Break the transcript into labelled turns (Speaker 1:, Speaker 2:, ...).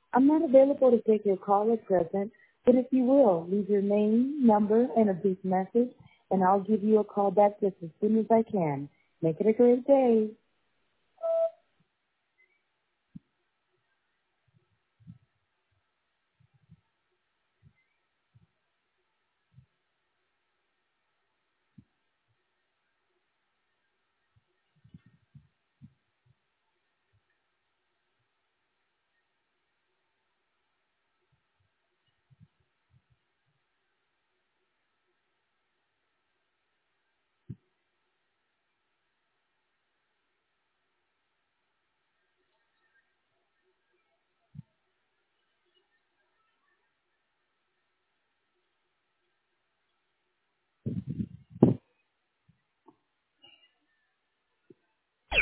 Speaker 1: I'm not available to take your call at present, but if you will, leave your name, number, and a brief message, and I'll give you a call back just as soon as I can. Make it a great day.